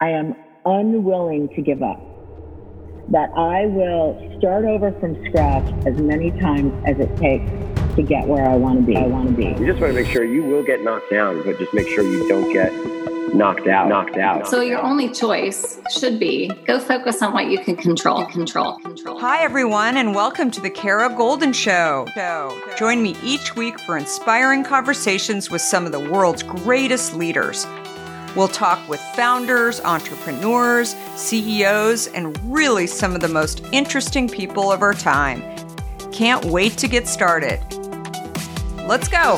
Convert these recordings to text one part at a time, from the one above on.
I am unwilling to give up, that I will start over from scratch as many times as it takes to get where I want to be. You just want to make sure you will get knocked down, but just make sure you don't get knocked out. So your only choice should be go focus on what you can control. Hi, everyone, and welcome to the Kara Goldin Show. Join me each week for inspiring conversations with some of the world's greatest leaders. We'll talk with founders, entrepreneurs, CEOs, and really some of the most interesting people of our time. Can't wait to get started. Let's go.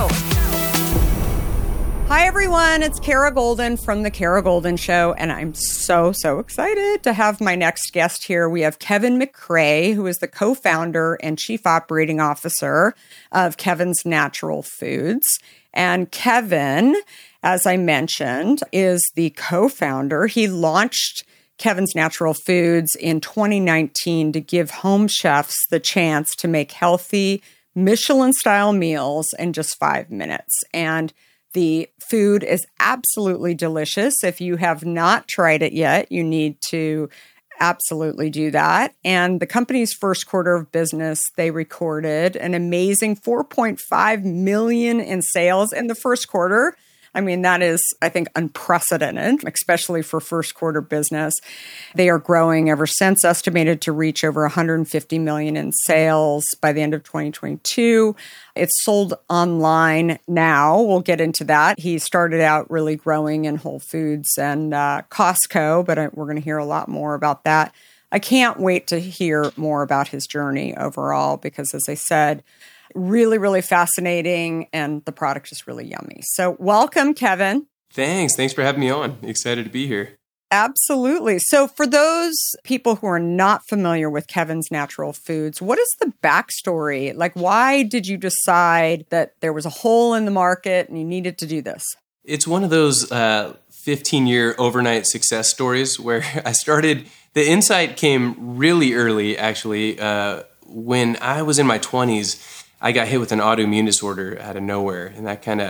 Hi, everyone. It's Kara Goldin from The Kara Goldin Show, and I'm so excited to have my next guest here. We have Kevin McCrae, who is the co-founder and chief operating officer of Kevin's Natural Foods. And Kevin, as I mentioned, is the co-founder. He launched Kevin's Natural Foods in 2019 to give home chefs the chance to make healthy Michelin-style meals in just 5 minutes. And the food is absolutely delicious. If you have not tried it yet, you need to absolutely do that. And the company's first quarter of business, they recorded an amazing 4.5 million in sales in the first quarter. I mean, that is, I think, unprecedented, especially for first quarter business. They are growing ever since, estimated to reach over 150 million in sales by the end of 2022. It's sold online now. We'll get into that. He started out really growing in Whole Foods and Costco, but we're going to hear a lot more about that. I can't wait to hear more about his journey overall because, as I said, really fascinating, and the product is really yummy. So welcome, Kevin. Thanks for having me on. Excited to be here. Absolutely. So for those people who are not familiar with Kevin's Natural Foods, what is the backstory? Like, why did you decide that there was a hole in the market and you needed to do this? It's one of those 15-year overnight success stories where I started. The insight came really early, actually. When I was in my 20s, I got hit with an autoimmune disorder out of nowhere, and that kind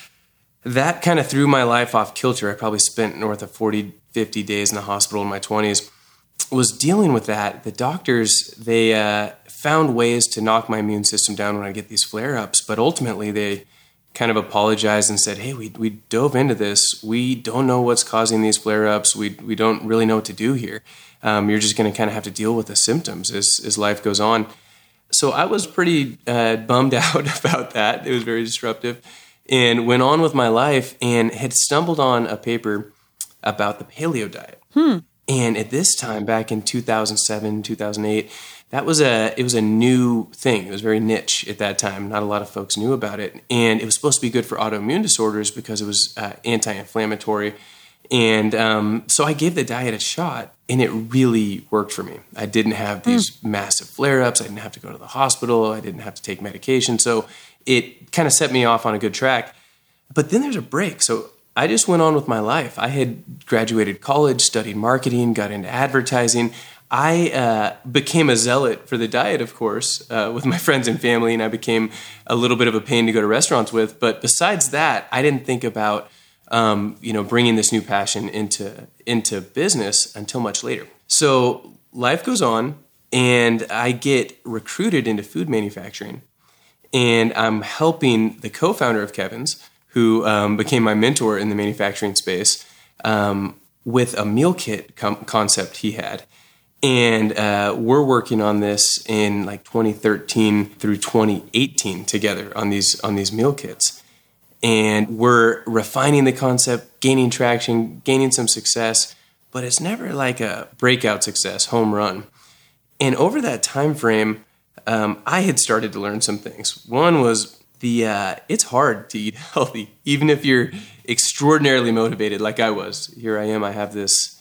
of threw my life off kilter. I probably spent north of 40, 50 days in the hospital in my 20s. Was dealing with that. The doctors, they found ways to knock my immune system down when I get these flare-ups, but ultimately they kind of apologized and said, hey, we dove into this. We don't know what's causing these flare-ups. We don't really know what to do here. You're just going to kind of have to deal with the symptoms as life goes on. So I was pretty bummed out about that. It was very disruptive, and went on with my life and had stumbled on a paper about the paleo diet. And at this time, back in 2007, 2008, it was a new thing. It was very niche at that time. Not a lot of folks knew about it. And it was supposed to be good for autoimmune disorders because it was anti-inflammatory. And so I gave the diet a shot, and it really worked for me. I didn't have these massive flare-ups. I didn't have to go to the hospital. I didn't have to take medication. So it kind of set me off on a good track. But then there's a break. So I just went on with my life. I had graduated college, studied marketing, got into advertising. I became a zealot for the diet, of course, with my friends and family, and I became a little bit of a pain to go to restaurants with. But besides that, I didn't think about bringing this new passion into business until much later. So life goes on, and I get recruited into food manufacturing, and I'm helping the co-founder of Kevin's, who became my mentor in the manufacturing space, with a meal kit concept he had. And we're working on this in like 2013 through 2018 together on these meal kits. And we're refining the concept, gaining traction, gaining some success, but it's never like a breakout success, home run. And over that time frame, I had started to learn some things. One was it's hard to eat healthy, even if you're extraordinarily motivated like I was. Here I am, I have this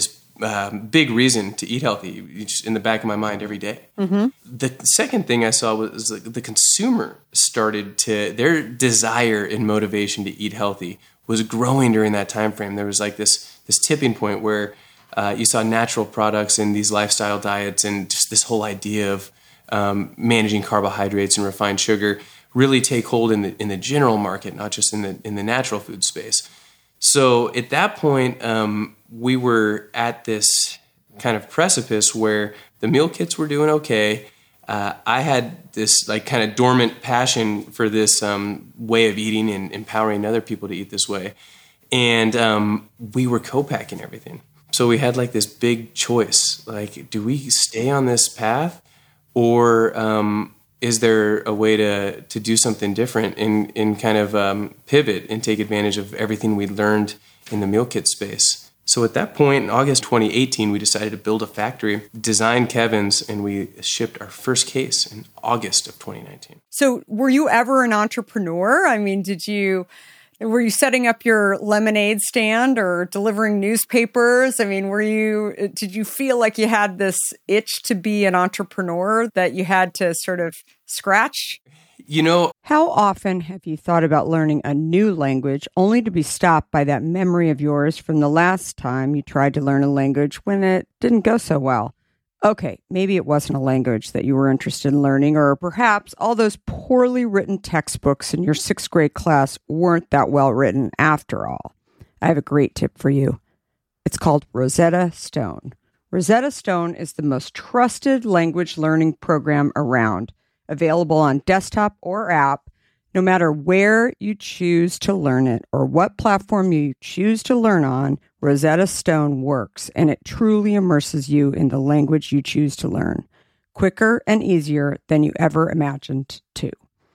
big reason to eat healthy in the back of my mind every day. Mm-hmm. The second thing I saw was the consumer their desire and motivation to eat healthy was growing during that time frame. There was like this tipping point where you saw natural products in these lifestyle diets, and just this whole idea of managing carbohydrates and refined sugar really take hold in the general market, not just in the natural food space. So at that point, we were at this kind of precipice where the meal kits were doing okay. I had this like kind of dormant passion for this way of eating and empowering other people to eat this way. And we were co-packing everything. So we had like this big choice, like, do we stay on this path, or is there a way to do something different and kind of pivot and take advantage of everything we learned in the meal kit space? So at that point, in August 2018, we decided to build a factory, design Kevin's, and we shipped our first case in August of 2019. So were you ever an entrepreneur? I mean, were you setting up your lemonade stand or delivering newspapers? I mean, did you feel like you had this itch to be an entrepreneur that you had to sort of scratch? How often have you thought about learning a new language only to be stopped by that memory of yours from the last time you tried to learn a language when it didn't go so well? Okay, maybe it wasn't a language that you were interested in learning, or perhaps all those poorly written textbooks in your 6th grade class weren't that well written after all. I have a great tip for you. It's called Rosetta Stone. Rosetta Stone is the most trusted language learning program around, available on desktop or app, no matter where you choose to learn it or what platform you choose to learn on. Rosetta Stone works, and it truly immerses you in the language you choose to learn, quicker and easier than you ever imagined to.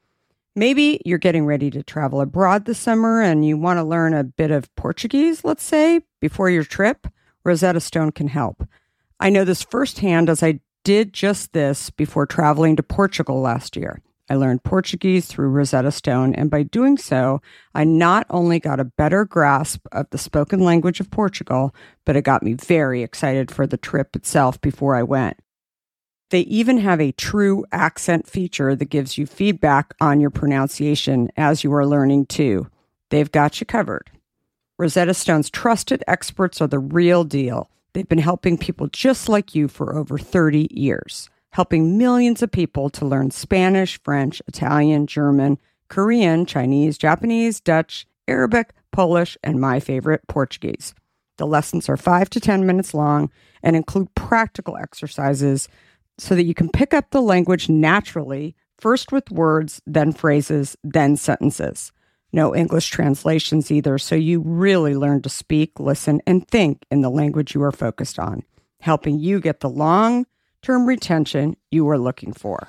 Maybe you're getting ready to travel abroad this summer and you want to learn a bit of Portuguese, let's say, before your trip. Rosetta Stone can help. I know this firsthand, as I did just this before traveling to Portugal last year. I learned Portuguese through Rosetta Stone, and by doing so, I not only got a better grasp of the spoken language of Portugal, but it got me very excited for the trip itself before I went. They even have a true accent feature that gives you feedback on your pronunciation as you are learning too. They've got you covered. Rosetta Stone's trusted experts are the real deal. They've been helping people just like you for over 30 years. Helping millions of people to learn Spanish, French, Italian, German, Korean, Chinese, Japanese, Dutch, Arabic, Polish, and my favorite, Portuguese. The lessons are 5 to 10 minutes long and include practical exercises so that you can pick up the language naturally, first with words, then phrases, then sentences. No English translations either, so you really learn to speak, listen, and think in the language you are focused on, helping you get the long-term retention you are looking for.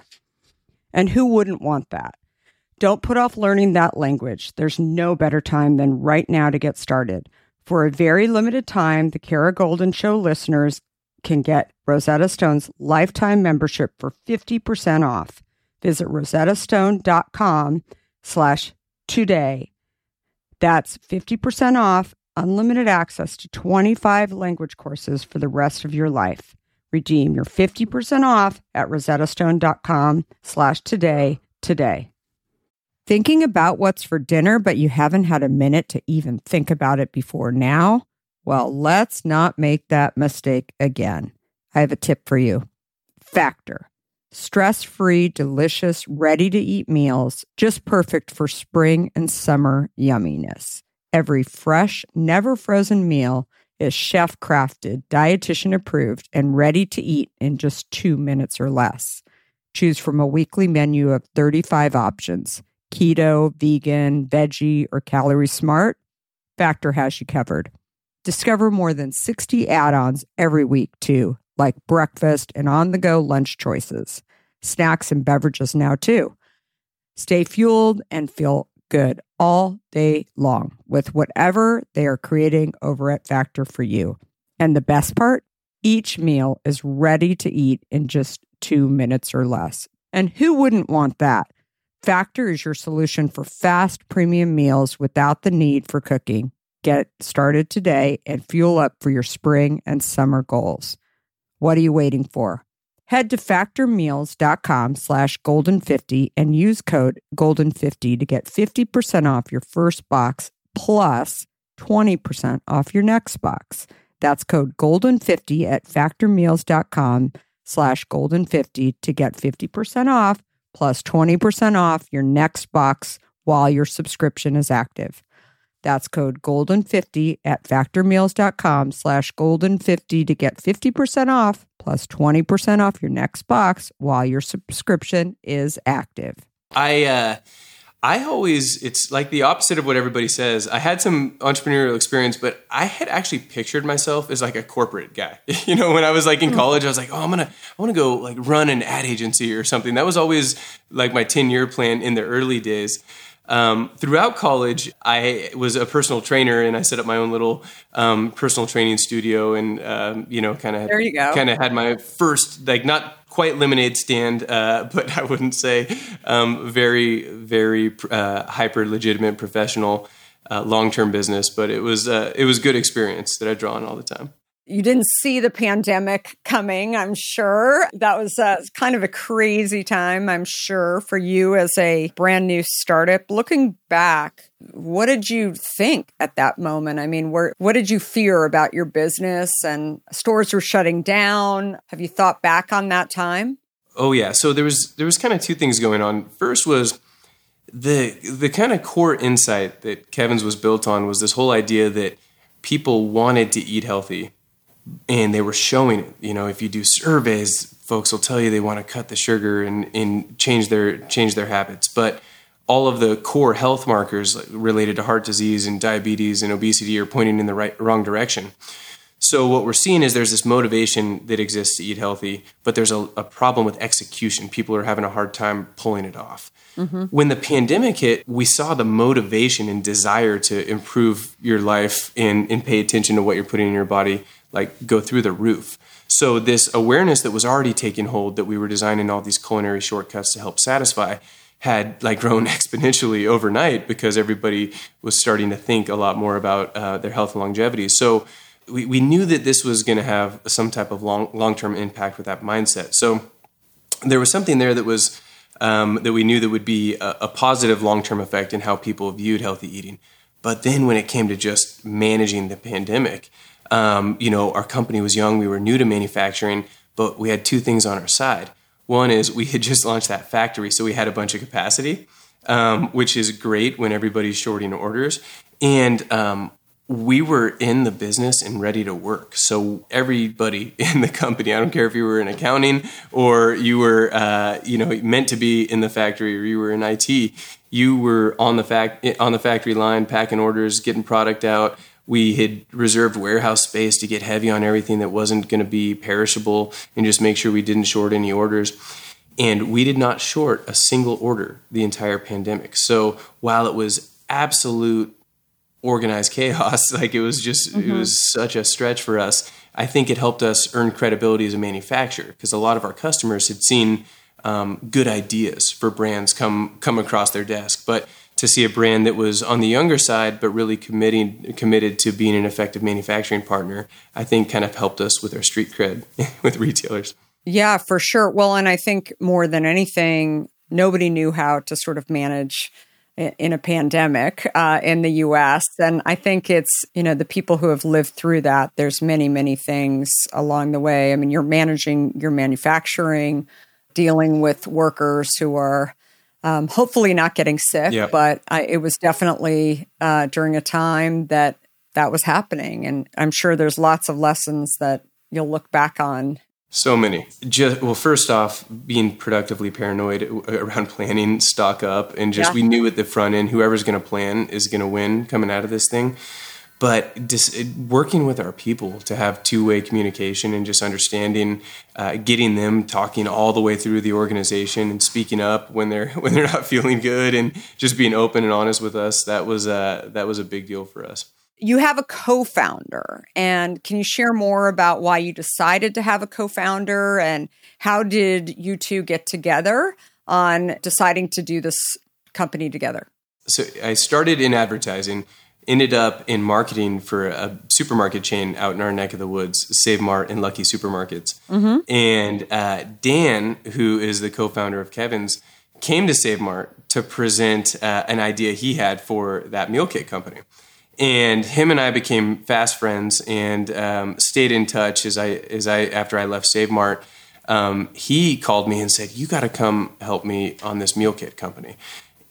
And who wouldn't want that? Don't put off learning that language. There's no better time than right now to get started. For a very limited time, the Kara Goldin Show listeners can get Rosetta Stone's lifetime membership for 50% off. Visit rosettastone.com/today. That's 50% off, unlimited access to 25 language courses for the rest of your life. Redeem your 50% off at rosettastone.com/today today. Thinking about what's for dinner, but you haven't had a minute to even think about it before now? Well, let's not make that mistake again. I have a tip for you. Factor. Stress-free, delicious, ready-to-eat meals, just perfect for spring and summer yumminess. Every fresh, never-frozen meal is chef-crafted, dietitian-approved, and ready to eat in just 2 minutes or less. Choose from a weekly menu of 35 options. Keto, vegan, veggie, or calorie smart, Factor has you covered. Discover more than 60 add-ons every week, too, like breakfast and on-the-go lunch choices. Snacks and beverages now, too. Stay fueled and feel good all day long with whatever they are creating over at Factor for you. And the best part? Each meal is ready to eat in just 2 minutes or less. And who wouldn't want that? Factor is your solution for fast premium meals without the need for cooking. Get started today and fuel up for your spring and summer goals. What are you waiting for? Head to factormeals.com/golden50 and use code golden50 to get 50% off your first box plus 20% off your next box. That's code golden50 at factormeals.com/golden50 to get 50% off plus 20% off your next box while your subscription is active. That's code GOLDEN50 at factormeals.com/golden50 to get 50% off plus 20% off your next box while your subscription is active. I always, it's like the opposite of what everybody says. I had some entrepreneurial experience, but I had actually pictured myself as like a corporate guy. You know, when I was like in college, I was like, oh, I want to go like run an ad agency or something. That was always like my 10-year plan in the early days. Throughout college, I was a personal trainer and I set up my own little personal training studio and, kind of had my first, like not quite lemonade stand, but I wouldn't say very, very hyper legitimate professional long-term business. But it was good experience that I draw on all the time. You didn't see the pandemic coming, I'm sure. That was kind of a crazy time, I'm sure, for you as a brand new startup. Looking back, what did you think at that moment? I mean, what did you fear about your business? And stores were shutting down. Have you thought back on that time? Oh, yeah. So there was kind of two things going on. First was the kind of core insight that Kevin's was built on was this whole idea that people wanted to eat healthy. And they were showing it. You know, if you do surveys, folks will tell you they want to cut the sugar and change their habits. But all of the core health markers related to heart disease and diabetes and obesity are pointing in the wrong direction. So what we're seeing is there's this motivation that exists to eat healthy, but there's a problem with execution. People are having a hard time pulling it off. Mm-hmm. When the pandemic hit, we saw the motivation and desire to improve your life and pay attention to what you're putting in your body like go through the roof. So this awareness that was already taking hold, that we were designing all these culinary shortcuts to help satisfy, had like grown exponentially overnight because everybody was starting to think a lot more about their health and longevity. So we knew that this was going to have some type of long-term impact with that mindset. So there was something there that was that we knew that would be a positive long-term effect in how people viewed healthy eating. But then when it came to just managing the pandemic, our company was young, we were new to manufacturing, but we had two things on our side. One is we had just launched that factory, so we had a bunch of capacity, which is great when everybody's shorting orders. And we were in the business and ready to work. So everybody in the company, I don't care if you were in accounting or you were, meant to be in the factory or you were in IT, you were on the factory line, packing orders, getting product out. We had reserved warehouse space to get heavy on everything that wasn't going to be perishable and just make sure we didn't short any orders. And we did not short a single order the entire pandemic. So while it was absolute organized chaos, like it was such a stretch for us, I think it helped us earn credibility as a manufacturer because a lot of our customers had seen good ideas for brands come across their desk. But to see a brand that was on the younger side, but really committed to being an effective manufacturing partner, I think kind of helped us with our street cred with retailers. Yeah, for sure. Well, and I think more than anything, nobody knew how to sort of manage in a pandemic in the U.S. And I think it's, the people who have lived through that, there's many, many things along the way. I mean, you're managing your manufacturing, dealing with workers who are hopefully not getting sick, but it was definitely during a time that was happening. And I'm sure there's lots of lessons that you'll look back on. So many. First off, being productively paranoid around planning, stock up, and we knew at the front end, whoever's going to plan is going to win coming out of this thing. But working with our people to have two-way communication and just understanding, getting them talking all the way through the organization and speaking up when they're not feeling good and just being open and honest with us, that was a big deal for us. You have a co-founder, and can you share more about why you decided to have a co-founder and how did you two get together on deciding to do this company together? So I started in advertising, ended up in marketing for a supermarket chain out in our neck of the woods, Save Mart and Lucky Supermarkets. Mm-hmm. And Dan, who is the co-founder of Kevin's, came to Save Mart to present an idea he had for that meal kit company. And him and I became fast friends and stayed in touch as I after I left Save Mart. He called me and said, "You got to come help me on this meal kit company."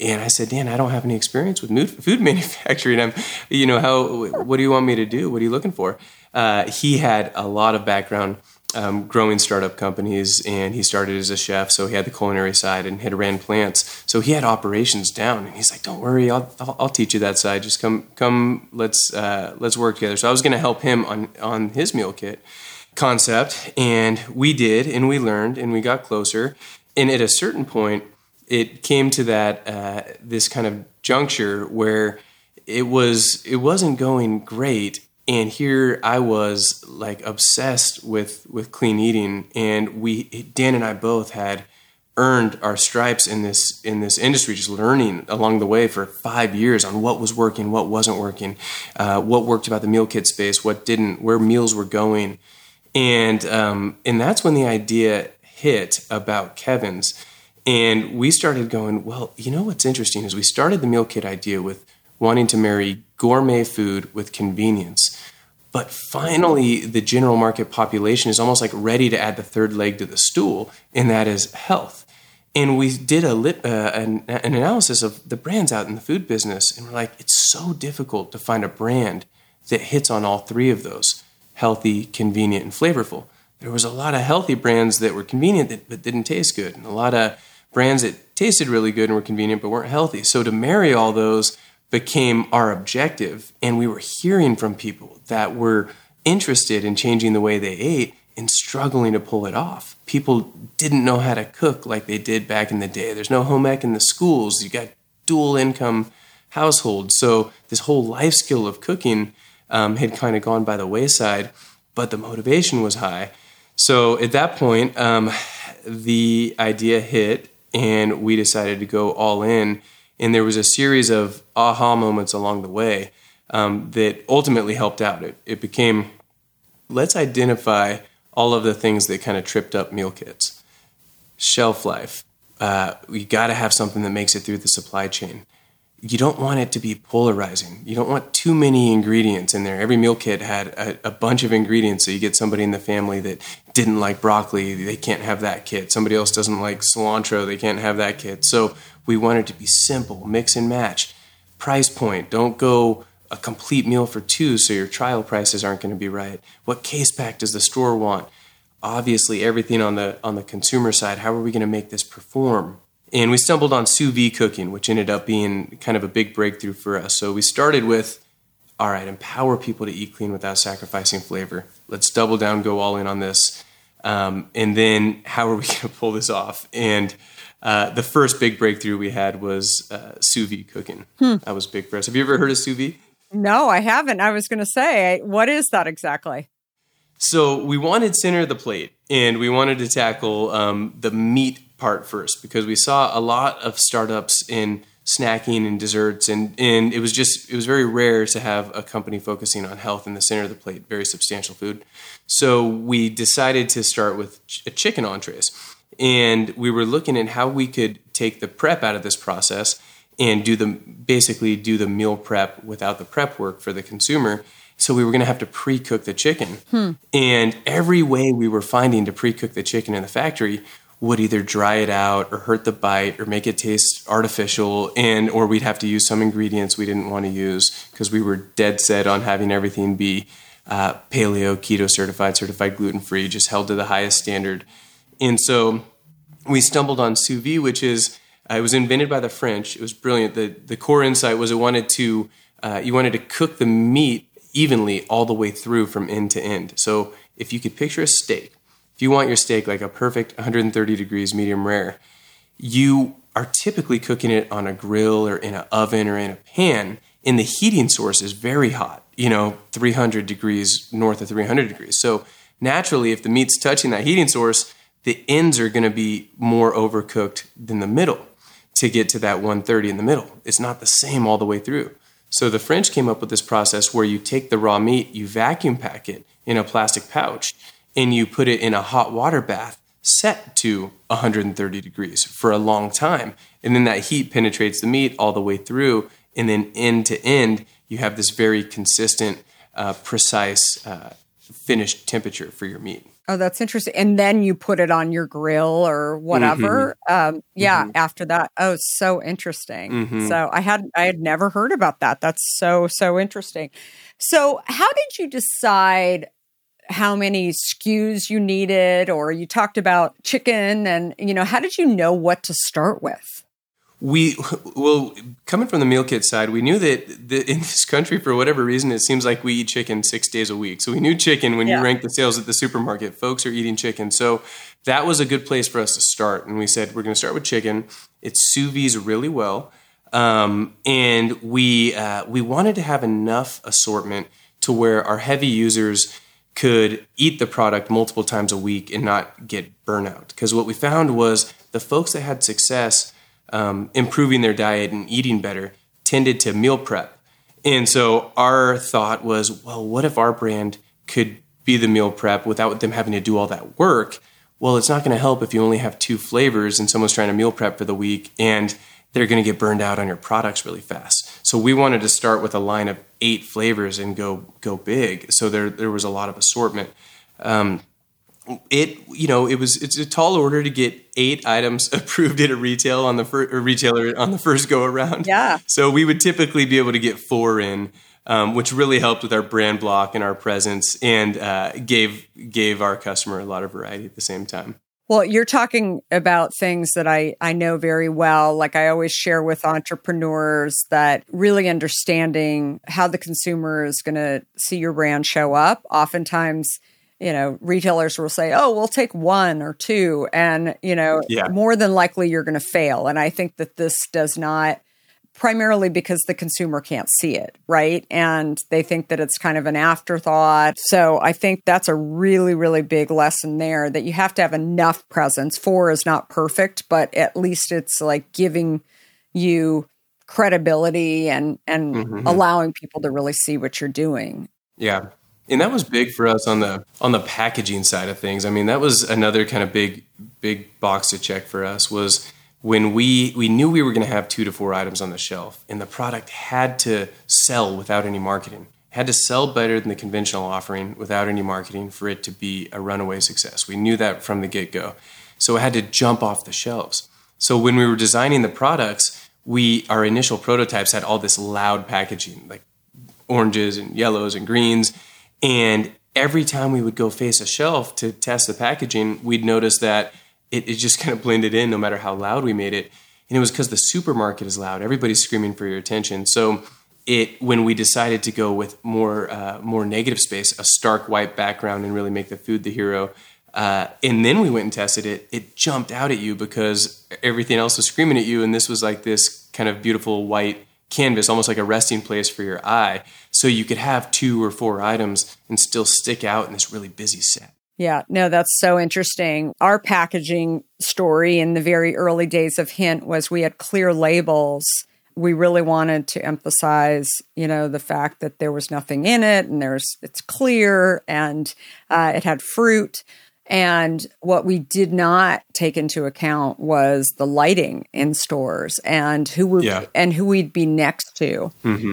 And I said, Dan, I don't have any experience with food manufacturing. What do you want me to do? What are you looking for? He had a lot of background growing startup companies, and he started as a chef, so he had the culinary side and had ran plants. So he had operations down, and he's like, "Don't worry, I'll teach you that side. Just come, let's work together." So I was going to help him on his meal kit concept, and we did, and we learned, and we got closer. And at a certain point, it came to that this kind of juncture where it wasn't going great. And here I was like obsessed with clean eating, and Dan and I both had earned our stripes in this industry, just learning along the way for 5 years on what was working, what wasn't working, what worked about the meal kit space, what didn't, where meals were going, and that's when the idea hit about Kevin's, and we started going, well, you know what's interesting is we started the meal kit idea with wanting to marry gourmet food with convenience. But finally, the general market population is almost like ready to add the third leg to the stool, and that is health. And we did an analysis of the brands out in the food business, and we're like, it's so difficult to find a brand that hits on all three of those: healthy, convenient, and flavorful. There was a lot of healthy brands that were convenient but didn't taste good, and a lot of brands that tasted really good and were convenient but weren't healthy. So to marry all those became our objective, and we were hearing from people that were interested in changing the way they ate and struggling to pull it off. People didn't know how to cook like they did back in the day. There's no home ec in the schools. You got dual income households. So this whole life skill of cooking had kind of gone by the wayside, but the motivation was high. So at that point, the idea hit, and we decided to go all in. And there was a series of aha moments along the way that ultimately helped out. It became, let's identify all of the things that kind of tripped up meal kits. Shelf life. You got to have something that makes it through the supply chain. You don't want it to be polarizing. You don't want too many ingredients in there. Every meal kit had a bunch of ingredients, so you get somebody in the family that didn't like broccoli, they can't have that kit. Somebody else doesn't like cilantro, they can't have that kit. So we want it to be simple, mix and match. Price point, don't go a complete meal for two, so your trial prices aren't going to be right. What case pack does the store want? Obviously, everything on the consumer side, how are we going to make this perform? And we stumbled on sous vide cooking, which ended up being kind of a big breakthrough for us. So we started with, all right, empower people to eat clean without sacrificing flavor. Let's double down, go all in on this. And then how are we going to pull this off? And the first big breakthrough we had was sous vide cooking. That was big for us. Have you ever heard of sous vide? No, I haven't. I was going to say, what is that exactly? So we wanted center of the plate, and we wanted to tackle the meat part first, because we saw a lot of startups in snacking and desserts, and it was very rare to have a company focusing on health in the center of the plate, very substantial food. So we decided to start with chicken entrees, and we were looking at how we could take the prep out of this process and basically do the meal prep without the prep work for the consumer. So we were going to have to pre-cook the chicken. And every way we were finding to pre-cook the chicken in the factory would either dry it out or hurt the bite or make it taste artificial, or we'd have to use some ingredients we didn't want to use because we were dead set on having everything be paleo, keto certified gluten-free, just held to the highest standard. And so we stumbled on sous vide, which is, it was invented by the French. It was brilliant. The core insight was you wanted to cook the meat evenly all the way through from end to end. So if you could picture a steak, if you want your steak like a perfect 130 degrees medium rare, you are typically cooking it on a grill or in an oven or in a pan, and the heating source is very hot, 300 degrees, north of 300 degrees. So naturally, if the meat's touching that heating source, the ends are going to be more overcooked than the middle to get to that 130 in the middle. It's not the same all the way through. So the French came up with this process where you take the raw meat, you vacuum pack it in a plastic pouch, and you put it in a hot water bath set to 130 degrees for a long time. And then that heat penetrates the meat all the way through, and then end to end, you have this very consistent, precise finished temperature for your meat. Oh, that's interesting. And then you put it on your grill or whatever. After that. Oh, so interesting. So I had never heard about that. That's so interesting. So how did you decide how many SKUs you needed? Or you talked about chicken and, how did you know what to start with? Coming from the meal kit side, we knew that in this country, for whatever reason, it seems like we eat chicken 6 days a week. So we knew chicken when you rank the sales at the supermarket, folks are eating chicken. So that was a good place for us to start. And we said, we're going to start with chicken. It sous vide really well. And we wanted to have enough assortment to where our heavy users could eat the product multiple times a week and not get burnout. Because what we found was the folks that had success improving their diet and eating better tended to meal prep. And so our thought was, well, what if our brand could be the meal prep without them having to do all that work? Well, it's not going to help if you only have 2 flavors and someone's trying to meal prep for the week and they're going to get burned out on your products really fast. So we wanted to start with a line of 8 flavors and go big. So there was a lot of assortment. It's a tall order to get 8 items approved at a retailer on the first go around. Yeah. So we would typically be able to get 4 in, which really helped with our brand block and our presence, and gave our customer a lot of variety at the same time. Well, you're talking about things that I know very well. Like I always share with entrepreneurs that really understanding how the consumer is going to see your brand show up. Oftentimes, retailers will say, oh, we'll take 1 or 2. And, more than likely you're going to fail. And I think that this does not, primarily because the consumer can't see it, right? And they think that it's kind of an afterthought. So I think that's a really, really big lesson there, that you have to have enough presence. 4 is not perfect, but at least it's like giving you credibility and allowing people to really see what you're doing. Yeah. And that was big for us on the packaging side of things. I mean, that was another kind of big box to check for us, was when we knew we were going to have 2 to 4 items on the shelf, and the product had to sell without any marketing. It had to sell better than the conventional offering without any marketing for it to be a runaway success. We knew that from the get-go. So it had to jump off the shelves. So when we were designing the products, our initial prototypes had all this loud packaging, like oranges and yellows and greens. And every time we would go face a shelf to test the packaging, we'd notice that it just kind of blended in no matter how loud we made it. And it was because the supermarket is loud. Everybody's screaming for your attention. So when we decided to go with more negative space, a stark white background, and really make the food the hero, and then we went and tested it, it jumped out at you because everything else was screaming at you. And this was like this kind of beautiful white canvas, almost like a resting place for your eye. So you could have 2 or 4 items and still stick out in this really busy set. Yeah, no, that's so interesting. Our packaging story in the very early days of Hint was we had clear labels. We really wanted to emphasize, the fact that there was nothing in it, and it's clear, and it had fruit. And what we did not take into account was the lighting in stores and who we'd be next to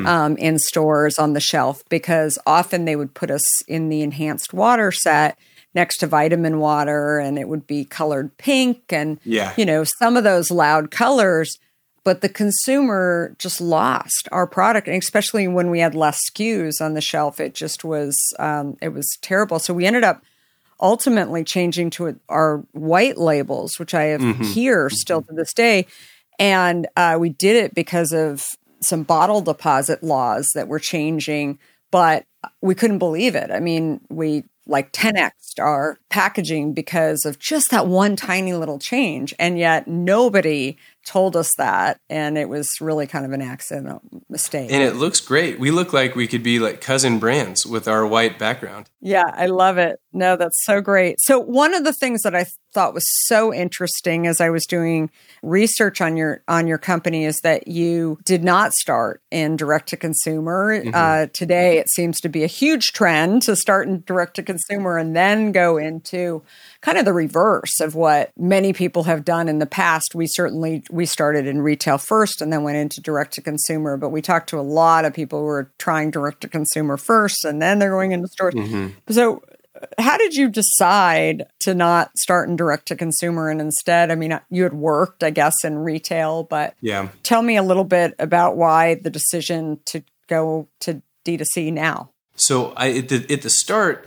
in stores on the shelf, because often they would put us in the enhanced water set next to vitamin water, and it would be colored pink and, some of those loud colors. But the consumer just lost our product, and especially when we had less SKUs on the shelf, it just was, it was terrible. So we ended up ultimately changing to our white labels, which I have here still to this day. And we did it because of some bottle deposit laws that were changing, but we couldn't believe it. I mean, we 10x'd our packaging because of just that one tiny little change. And yet nobody told us that. And it was really kind of an accidental mistake. And it looks great. We look like we could be like cousin brands with our white background. Yeah, I love it. No, that's so great. So one of the things that I thought was so interesting as I was doing research on your company is that you did not start in direct to consumer. Today, it seems to be a huge trend to start in direct to consumer and then go into kind of the reverse of what many people have done in the past. We started in retail first and then went into direct to consumer, but we talked to a lot of people who are trying direct to consumer first and then they're going into stores. So how did you decide to not start in direct to consumer and instead, I mean, you had worked, I guess, in retail, but tell me a little bit about why the decision to go to D2C now. So at the start,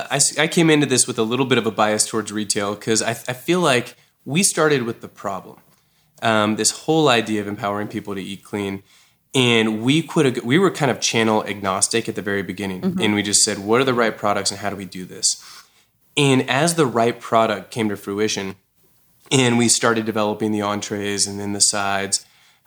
I came into this with a little bit of a bias towards retail because I feel like we started with the problem, this whole idea of empowering people to eat clean. And we were kind of channel agnostic at the very beginning. Mm-hmm. And we just said, what are the right products and how do we do this? And as the right product came to fruition and we started developing the entrees and then the sides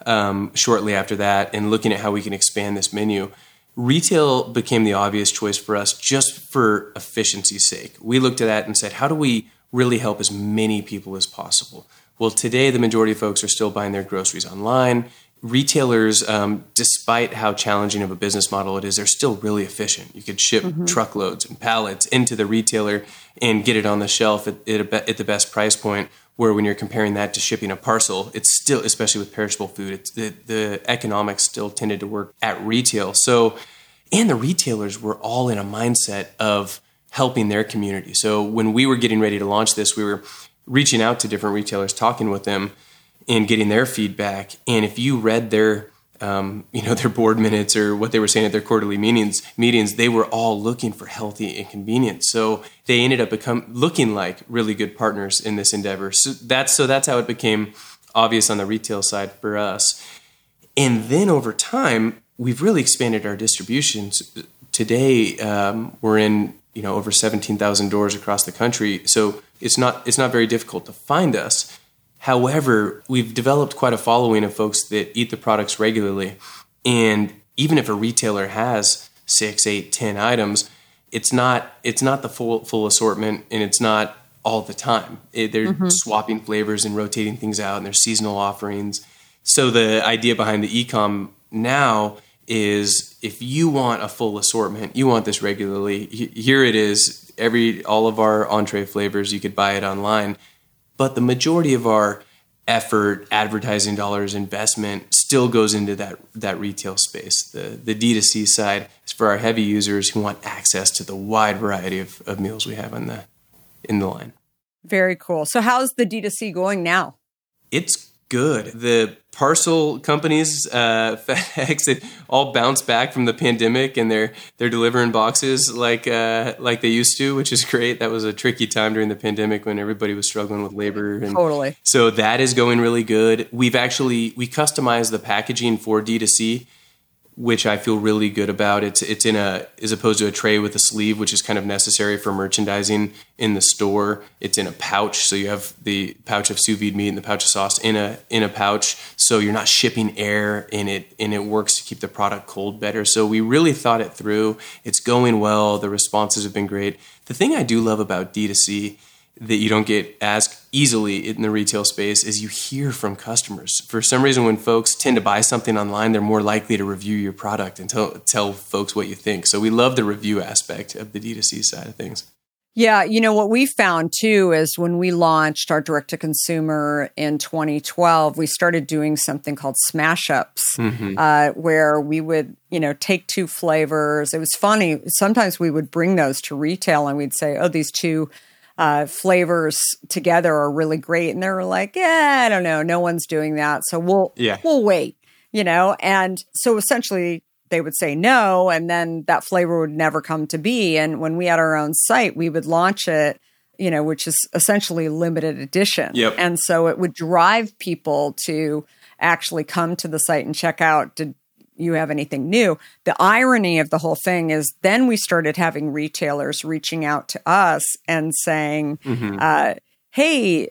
shortly after that and looking at how we can expand this menu, retail became the obvious choice for us just for efficiency's sake. We looked at that and said, how do we really help as many people as possible? Well, today the majority of folks are still buying their groceries online. Retailers, despite how challenging of a business model it is, they're still really efficient. You could ship truckloads and pallets into the retailer and get it on the shelf at the best price point, where when you're comparing that to shipping a parcel, it's still, especially with perishable food, the economics still tended to work at retail. So, and the retailers were all in a mindset of helping their community. So when we were getting ready to launch this, we were reaching out to different retailers, talking with them, and getting their feedback. And if you read their, their board minutes or what they were saying at their quarterly meetings, they were all looking for healthy and convenient. So they ended up looking like really good partners in this endeavor. So that's how it became obvious on the retail side for us. And then over time, we've really expanded our distributions. Today, we're in over 17,000 doors across the country. So it's not very difficult to find us. However, we've developed quite a following of folks that eat the products regularly. And even if a retailer has 6, 8, 10 items, it's not the full assortment, and it's not all the time. They're swapping flavors and rotating things out, and there's seasonal offerings. So the idea behind the e-com now is if you want a full assortment, you want this regularly, here it is, all of our entree flavors, you could buy it online. But the majority of our effort, advertising dollars, investment still goes into that retail space. The D2C side is for our heavy users who want access to the wide variety of meals we have in the line. Very cool. So how's the D2C going now? It's good. The parcel companies, FedEx, they all bounced back from the pandemic, and they're delivering boxes like they used to, which is great. That was a tricky time during the pandemic when everybody was struggling with labor. And totally. So that is going really good. We customized the packaging for D2C, which I feel really good about. It's as opposed to a tray with a sleeve, which is kind of necessary for merchandising in the store. It's in a pouch, so you have the pouch of sous vide meat and the pouch of sauce in a pouch, so you're not shipping air in it, and it works to keep the product cold better. So we really thought it through. It's going well. The responses have been great. The thing I do love about D2C that you don't get as easily in the retail space is you hear from customers. For some reason, when folks tend to buy something online, they're more likely to review your product and tell folks what you think. So we love the review aspect of the D2C side of things. Yeah, what we found too is when we launched our direct-to-consumer in 2012, we started doing something called smash ups, where we would, take 2 flavors. It was funny. Sometimes we would bring those to retail and we'd say, oh, these 2 flavors together are really great. And they were like, I don't know. No one's doing that. So we'll wait, And so essentially they would say no. And then that flavor would never come to be. And when we had our own site, we would launch it, which is essentially limited edition. Yep. And so it would drive people to actually come to the site and check out, did you have anything new? The irony of the whole thing is then we started having retailers reaching out to us and saying, hey,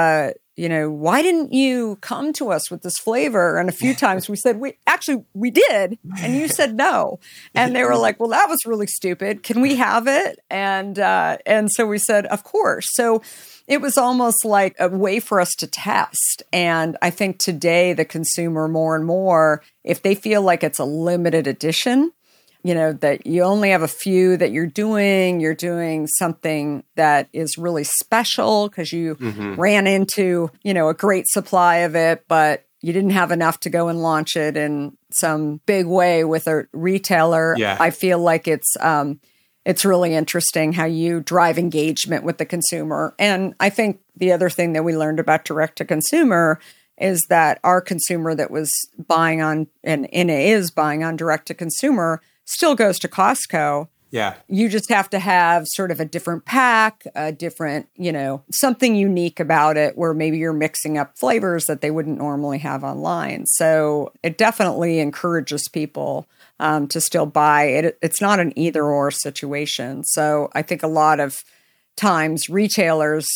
why didn't you come to us with this flavor? And a few times we said, we did. And you said no. And they were like, well, that was really stupid. Can we have it? And so we said, of course. So it was almost like a way for us to test. And I think today the consumer more and more, if they feel like it's a limited edition, that you only have a few that you're doing something that is really special because you ran into, a great supply of it, but you didn't have enough to go and launch it in some big way with a retailer. Yeah. I feel like it's it's really interesting how you drive engagement with the consumer. And I think the other thing that we learned about direct to consumer is that our consumer that was buying on and is buying on direct to consumer still goes to Costco. Yeah. You just have to have sort of a different pack, a different, something unique about it where maybe you're mixing up flavors that they wouldn't normally have online. So it definitely encourages people to still buy it. It's not an either or situation. So I think a lot of times retailers,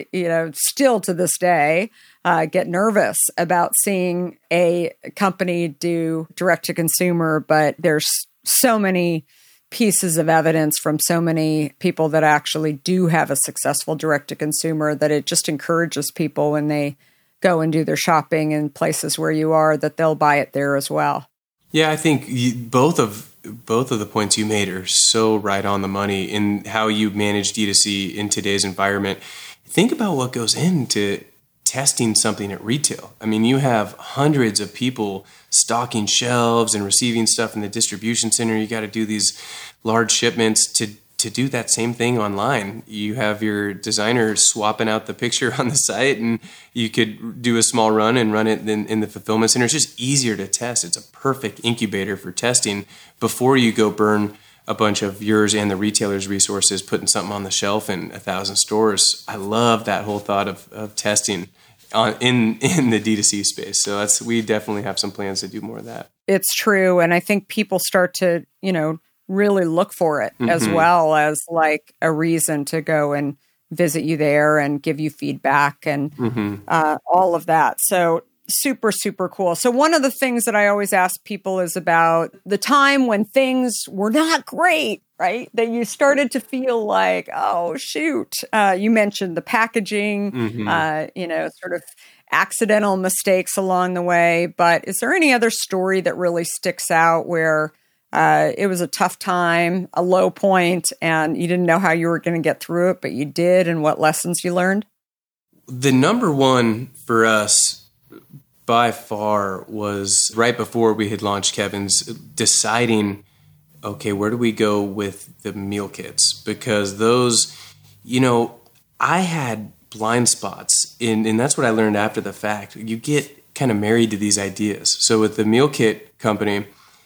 still to this day, get nervous about seeing a company do direct to consumer, but there's so many pieces of evidence from so many people that actually do have a successful direct to consumer that it just encourages people when they go and do their shopping in places where you are that they'll buy it there as well. Yeah, I think both of the points you made are so right on the money in how you manage D2C in today's environment. Think about what goes into testing something at retail. I mean, you have hundreds of people stocking shelves and receiving stuff in the distribution center. You got to do these large shipments to do that same thing online. You have your designer swapping out the picture on the site, and you could do a small run and run it in the fulfillment center. It's just easier to test. It's a perfect incubator for testing before you go burn a bunch of yours and the retailer's resources putting something on the shelf in 1,000 stores. I love that whole thought of testing in the D2C space. So we definitely have some plans to do more of that. It's true. And I think people start to, really look for it as well as like a reason to go and visit you there and give you feedback and all of that. So super, super cool. So one of the things that I always ask people is about the time when things were not great, right? That you started to feel like, oh, shoot. You mentioned the packaging, sort of accidental mistakes along the way. But is there any other story that really sticks out where it was a tough time, a low point, and you didn't know how you were going to get through it, but you did, and what lessons you learned? The number one for us by far was right before we had launched Kevin's, deciding, okay, where do we go with the meal kits? Because those, I had blind spots, and that's what I learned after the fact. You get kind of married to these ideas. So with the meal kit company,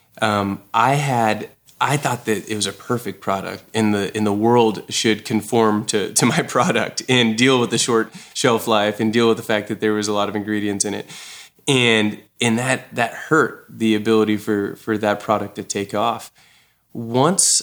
I thought that it was a perfect product, and the world should conform to my product and deal with the short shelf life and deal with the fact that there was a lot of ingredients in it. And that hurt the ability for that product to take off. Once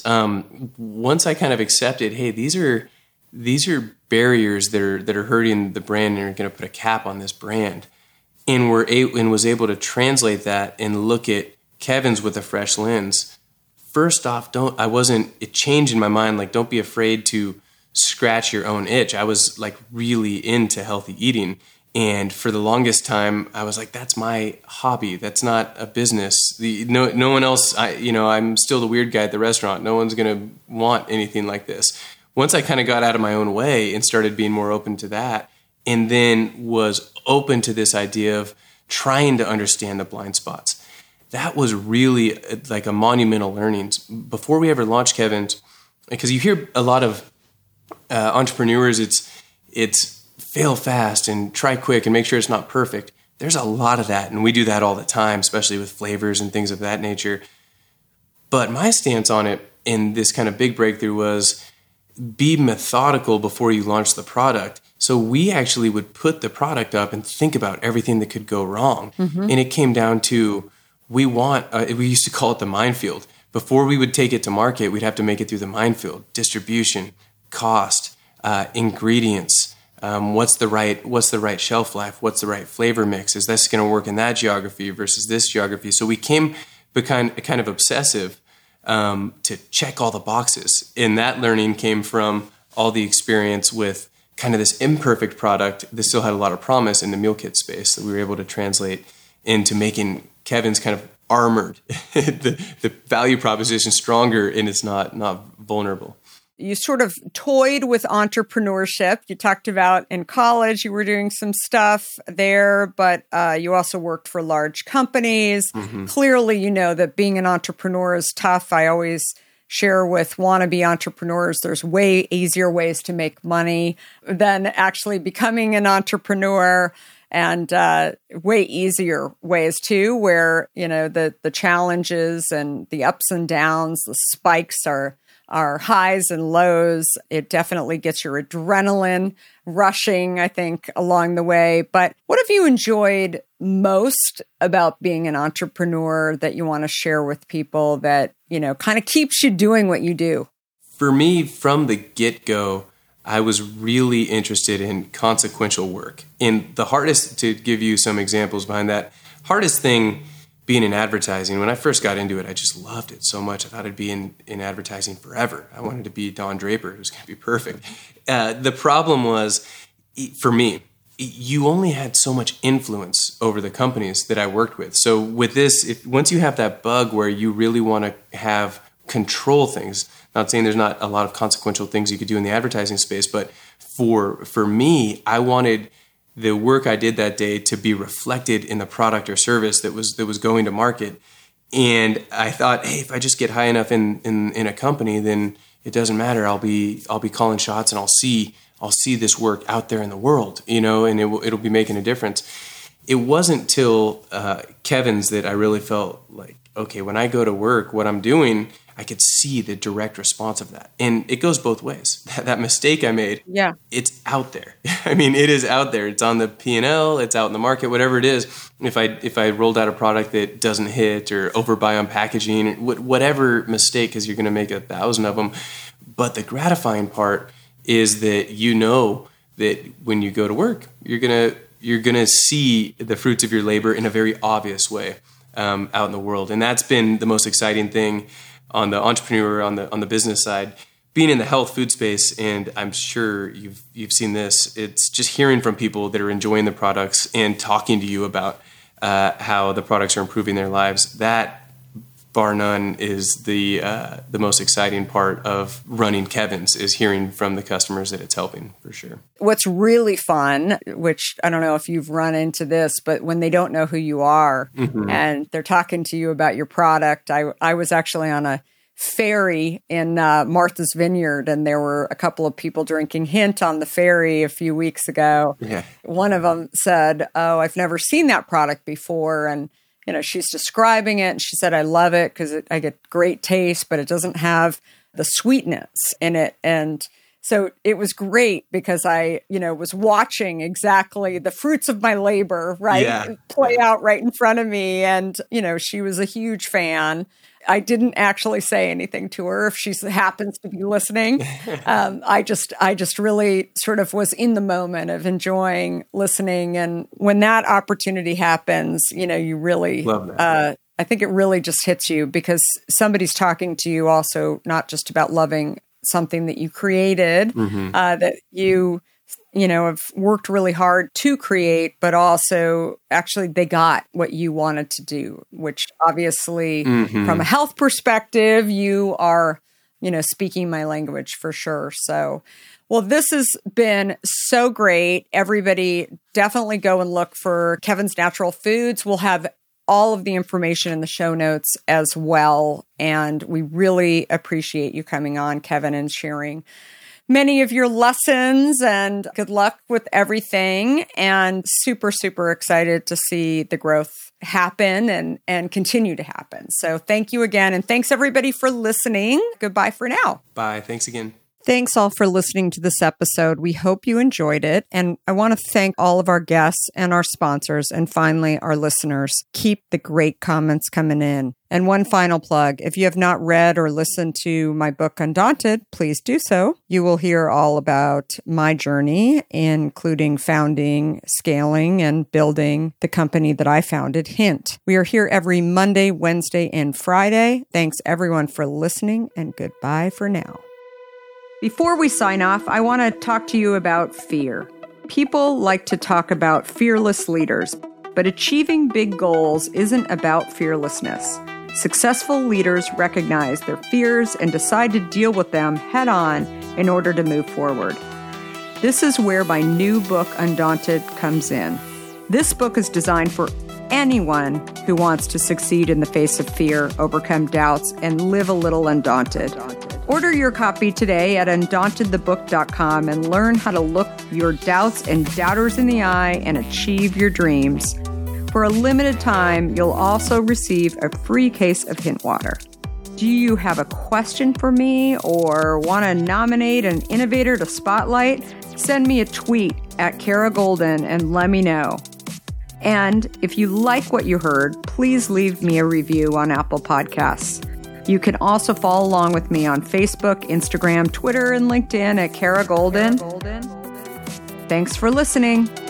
I kind of accepted, hey, these are barriers that are hurting the brand and are going to put a cap on this brand, and was able to translate that and look at Kevin's with a fresh lens. First off, it changed in my mind, like, don't be afraid to scratch your own itch. I was like really into healthy eating. And for the longest time, I was like, that's my hobby. That's not a business. No one else, I'm still the weird guy at the restaurant. No one's going to want anything like this. Once I kind of got out of my own way and started being more open to that, and then was open to this idea of trying to understand the blind spots, that was really like a monumental learning. Before we ever launched Kevin's, because you hear a lot of entrepreneurs, it's fail fast and try quick and make sure it's not perfect. There's a lot of that, and we do that all the time, especially with flavors and things of that nature. But my stance on it in this kind of big breakthrough was be methodical before you launch the product. So we actually would put the product up and think about everything that could go wrong. And it came down to, we used to call it the minefield. Before we would take it to market, we'd have to make it through the minefield: distribution, cost, ingredients, what's the right shelf life, what's the right flavor mix, is this going to work in that geography versus this geography? So we became kind of obsessive to check all the boxes, and that learning came from all the experience with kind of this imperfect product that still had a lot of promise in the meal kit space that we were able to translate into making Kevin's kind of armored, the value proposition stronger, and it's not vulnerable. You sort of toyed with entrepreneurship. You talked about in college, you were doing some stuff there, but you also worked for large companies. Clearly, you know that being an entrepreneur is tough. I always share with wannabe entrepreneurs there's way easier ways to make money than actually becoming an entrepreneur, and way easier ways too, where, you know, the challenges and the ups and downs, the spikes are highs and lows. It definitely gets your adrenaline rushing, I think, along the way. But what have you enjoyed most about being an entrepreneur that you want to share with people that, you know, kind of keeps you doing what you do? For me, from the get-go, I was really interested in consequential work. And the hardest, to give you some examples behind that, hardest thing being in advertising, when I first got into it, I just loved it so much. I thought I'd be in advertising forever. I wanted to be Don Draper. It was going to be perfect. The problem was, for me, you only had so much influence over the companies that I worked with. So with this, once you have that bug where you really want to have control things, not saying there's not a lot of consequential things you could do in the advertising space, but for me, I wanted the work I did that day to be reflected in the product or service that was going to market. And I thought, hey, if I just get high enough in a company, then it doesn't matter. I'll be calling shots, and I'll see this work out there in the world, you know, and it'll be making a difference. It wasn't till Kevin's that I really felt like, okay, when I go to work, what I'm doing, I could see the direct response of that. And it goes both ways. That mistake I made, yeah, it's out there. I mean, it is out there. It's on the P&L, it's out in the market, whatever it is. If I rolled out a product that doesn't hit, or overbuy on packaging, whatever mistake, because you're going to make 1,000 of them. But the gratifying part is that you know that when you go to work, you're gonna see the fruits of your labor in a very obvious way out in the world. And that's been the most exciting thing on the entrepreneur, on the business side, being in the health food space. And I'm sure you've seen this. It's just hearing from people that are enjoying the products and talking to you about how the products are improving their lives. That, bar none, is the most exciting part of running Kevin's, is hearing from the customers that it's helping, for sure. What's really fun, which I don't know if you've run into this, but when they don't know who you are, mm-hmm. and they're talking to you about your product. I was actually on a ferry in Martha's Vineyard, and there were a couple of people drinking Hint on the ferry a few weeks ago. Yeah. One of them said, "Oh, I've never seen that product before," and you know, she's describing it, and she said, "I love it because I get great taste, but it doesn't have the sweetness in it." And so it was great because I, you know, was watching exactly the fruits of my labor, right, play out right in front of me. And, you know, she was a huge fan. I didn't actually say anything to her if she happens to be listening. I just really sort of was in the moment of enjoying listening. And when that opportunity happens, you know, you really, love that. I think it really just hits you because somebody's talking to you also, not just about loving something that you created, mm-hmm. That you know, have worked really hard to create, but also actually they got what you wanted to do, which obviously mm-hmm. from a health perspective, you are, you know, speaking my language for sure. So, well, this has been so great. Everybody definitely go and look for Kevin's Natural Foods. We'll have all of the information in the show notes as well. And we really appreciate you coming on, Kevin, and sharing many of your lessons, and good luck with everything. And super, super excited to see the growth happen and continue to happen. So thank you again. And thanks everybody for listening. Goodbye for now. Bye. Thanks again. Thanks all for listening to this episode. We hope you enjoyed it. And I want to thank all of our guests and our sponsors, and finally, our listeners. Keep the great comments coming in. And one final plug, if you have not read or listened to my book, Undaunted, please do so. You will hear all about my journey, including founding, scaling, and building the company that I founded, Hint. We are here every Monday, Wednesday, and Friday. Thanks everyone for listening, and goodbye for now. Before we sign off, I want to talk to you about fear. People like to talk about fearless leaders, but achieving big goals isn't about fearlessness. Successful leaders recognize their fears and decide to deal with them head on in order to move forward. This is where my new book, Undaunted, comes in. This book is designed for anyone who wants to succeed in the face of fear, overcome doubts, and live a little undaunted. Order your copy today at undauntedthebook.com and learn how to look your doubts and doubters in the eye and achieve your dreams. For a limited time, you'll also receive a free case of hint water. Do you have a question for me or want to nominate an innovator to spotlight? Send me a tweet at Kara Goldin and let me know. And if you like what you heard, please leave me a review on Apple Podcasts. You can also follow along with me on Facebook, Instagram, Twitter, and LinkedIn at Kara Goldin. Thanks for listening.